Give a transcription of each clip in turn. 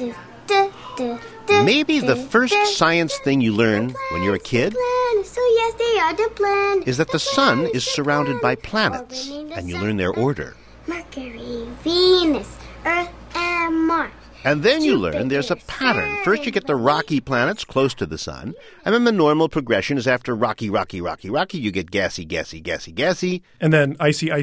Maybe the first science thing you learn when you're a kid is that the sun is surrounded by planets, and you learn their order. Mercury, Venus, Earth, and Mars. And then you learn there's a pattern. First you get the rocky planets close to the sun, and then the normal progression is after rocky, you get gassy. And then icy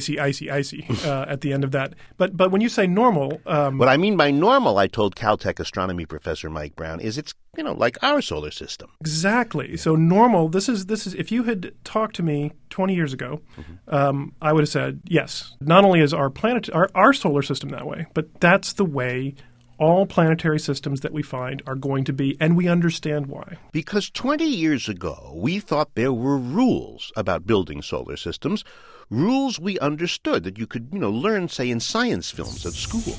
at the end of that. But when you say normal... What I mean by normal, I told Caltech astronomy professor Mike Brown, is it's, like our solar system. Exactly. So normal, this is if you had talked to me 20 years ago, I would have said, yes, not only is our solar system that way, but that's the way all planetary systems that we find are going to be, and we understand why. Because 20 years ago, we thought there were rules about building solar systems, rules we understood that you could, learn, say, in science films at school.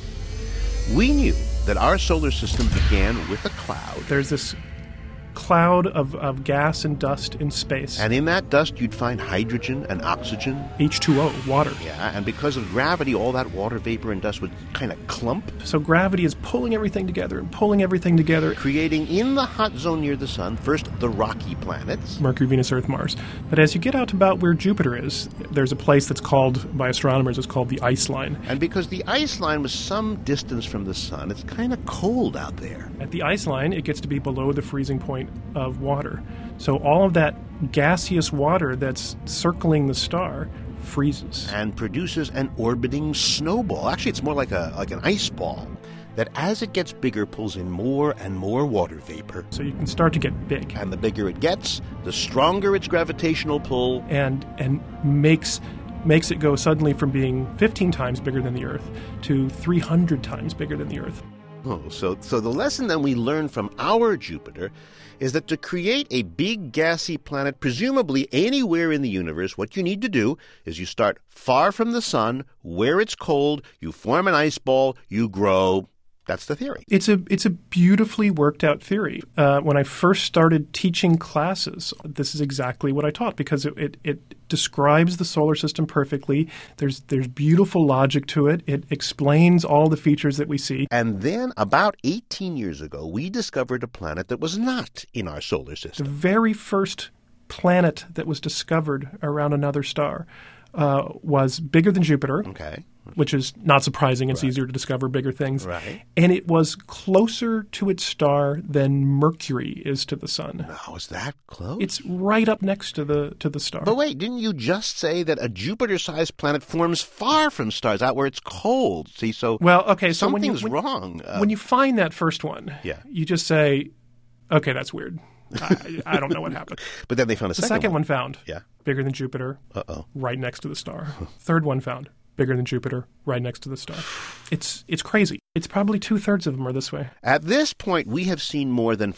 We knew that our solar system began with a cloud. There's this cloud of gas and dust in space. And in that dust, you'd find hydrogen and oxygen. H2O, water. Yeah, and because of gravity, all that water vapor and dust would kind of clump. So gravity is pulling everything together, creating in the hot zone near the sun, first the rocky planets. Mercury, Venus, Earth, Mars. But as you get out to about where Jupiter is, there's a place that's called, by astronomers, it's called the ice line. And because the ice line was some distance from the sun, it's kind of cold out there. At the ice line, it gets to be below the freezing point of water. So all of that gaseous water that's circling the star freezes. And produces an orbiting snowball. Actually, it's more like an ice ball that as it gets bigger pulls in more and more water vapor. So you can start to get big. And the bigger it gets, the stronger its gravitational pull. And makes it go suddenly from being 15 times bigger than the Earth to 300 times bigger than the Earth. Oh, so the lesson then we learn from our Jupiter is that to create a big gassy planet, presumably anywhere in the universe, what you need to do is you start far from the sun, where it's cold, you form an ice ball, you grow. That's the theory. It's a beautifully worked out theory. When I first started teaching classes, this is exactly what I taught because it describes the solar system perfectly. There's beautiful logic to it. It explains all the features that we see. And then about 18 years ago, we discovered a planet that was not in our solar system. The very first planet that was discovered around another star was bigger than Jupiter. Okay. Which is not surprising. It's easier to discover bigger things. Right. And it was closer to its star than Mercury is to the sun. Now, is that close? It's right up next to the star. But wait, didn't you just say that a Jupiter-sized planet forms far from stars, out where it's cold? See, so something's wrong. When you find that first one, you just say, okay, that's weird. I don't know what happened. But then they found the second one found. Yeah. Bigger than Jupiter. Right next to the star. Third one found. Bigger than Jupiter, right next to the star. It's crazy. It's probably 2/3 of them are this way. At this point, we have seen more than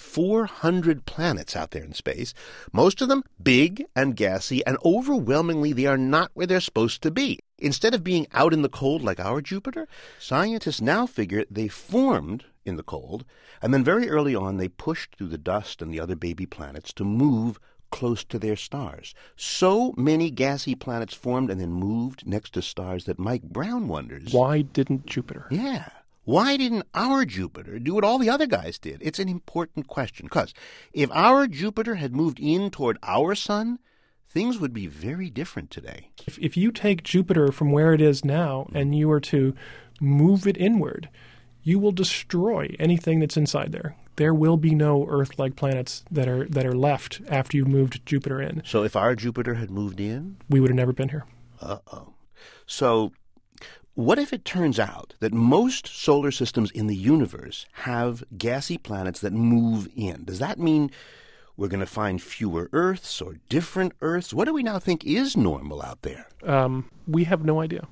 400 planets out there in space, most of them big and gassy, and overwhelmingly they are not where they're supposed to be. Instead of being out in the cold like our Jupiter, scientists now figure they formed in the cold, and then very early on they pushed through the dust and the other baby planets to move close to their stars. So many gassy planets formed and then moved next to stars that Mike Brown wonders, why didn't Jupiter? Yeah. Why didn't our Jupiter do what all the other guys did? It's an important question, because if our Jupiter had moved in toward our sun, things would be very different today. If you take Jupiter from where it is now and you were to move it inward, you will destroy anything that's inside there. There will be no Earth-like planets that are left after you've moved Jupiter in. So if our Jupiter had moved in? We would have never been here. Uh-oh. So what if it turns out that most solar systems in the universe have gassy planets that move in? Does that mean we're going to find fewer Earths or different Earths? What do we now think is normal out there? We have no idea.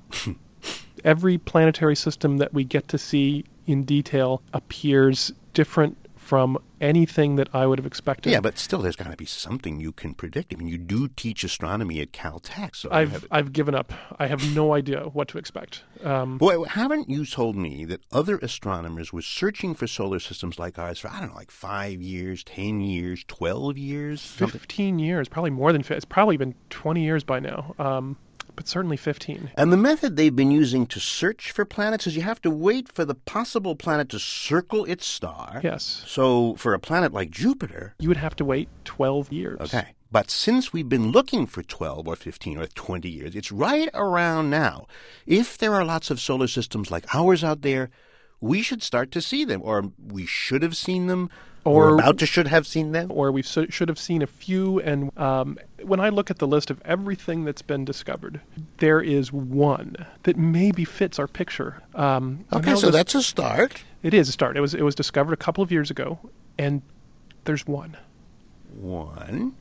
Every planetary system that we get to see in detail appears different from anything that I would have expected. Yeah, but still there's got to be something you can predict. I mean, you do teach astronomy at Caltech. So I've given up. I have no idea what to expect. Boy, haven't you told me that other astronomers were searching for solar systems like ours for, 5 years, 10 years, 12 years? 15 years, probably more than 15. It's probably been 20 years by now. but certainly 15. And the method they've been using to search for planets is you have to wait for the possible planet to circle its star. Yes. So for a planet like Jupiter... You would have to wait 12 years. Okay. But since we've been looking for 12 or 15 or 20 years, it's right around now. If there are lots of solar systems like ours out there, we should start to see them, or we should have seen them, or about to should have seen them. Or we should have seen a few. And when I look at the list of everything that's been discovered, there is one that maybe fits our picture. Okay, so that's a start. It is a start. It was discovered a couple of years ago, and there's one. One.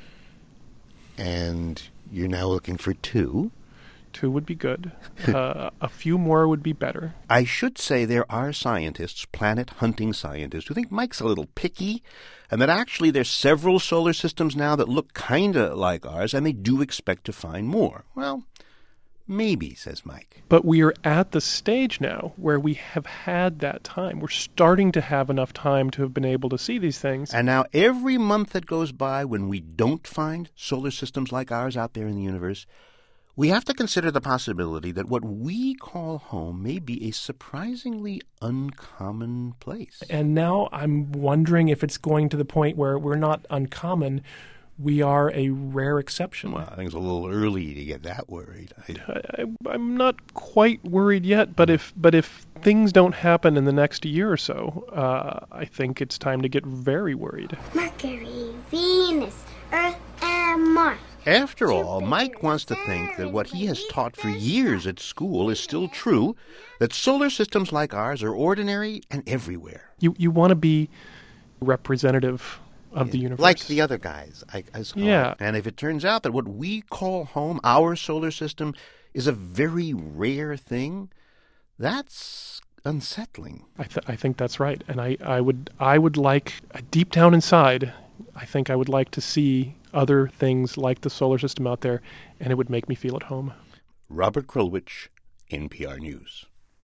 And you're now looking for two. 2 would be good. A few more would be better. I should say there are scientists, planet-hunting scientists, who think Mike's a little picky, and that actually there's several solar systems now that look kind of like ours, and they do expect to find more. Well, maybe, says Mike. But we are at the stage now where we have had that time. We're starting to have enough time to have been able to see these things. And now every month that goes by when we don't find solar systems like ours out there in the universe, we have to consider the possibility that what we call home may be a surprisingly uncommon place. And now I'm wondering if it's going to the point where we're not uncommon, we are a rare exception. Well, I think it's a little early to get that worried. I'm not quite worried yet, but if things don't happen in the next year or so, I think it's time to get very worried. Mercury, Venus, Earth, and Mars. After all, Mike wants to think that what he has taught for years at school is still true, that solar systems like ours are ordinary and everywhere. You want to be representative of the universe. Like the other guys, I saw. Yeah. And if it turns out that what we call home, our solar system, is a very rare thing, that's unsettling. I think that's right. And I would like, deep down inside, I think I would like to see other things like the solar system out there, and it would make me feel at home. Robert Krulwich, NPR News.